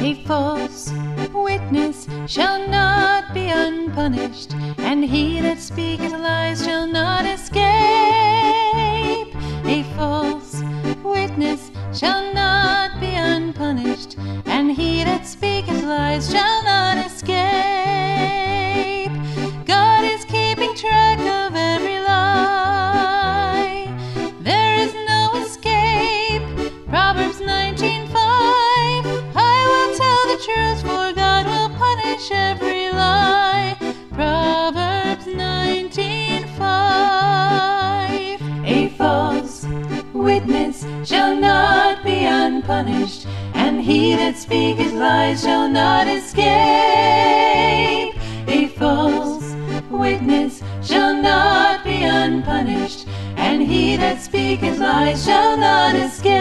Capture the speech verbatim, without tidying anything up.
A false witness shall not be unpunished, and he that speaketh lies shall not escape. A false witness shall not be unpunished, and he that speaketh lies shall not escape. God is keeping track of every lie. There is no escape. Proverbs nineteen five. I will tell the truth, for God will punish every lie. Proverbs nineteen five. A false witness shall not be unpunished, and he that speaketh lies shall not escape. A false witness shall not be unpunished, and he that speaketh lies shall not escape.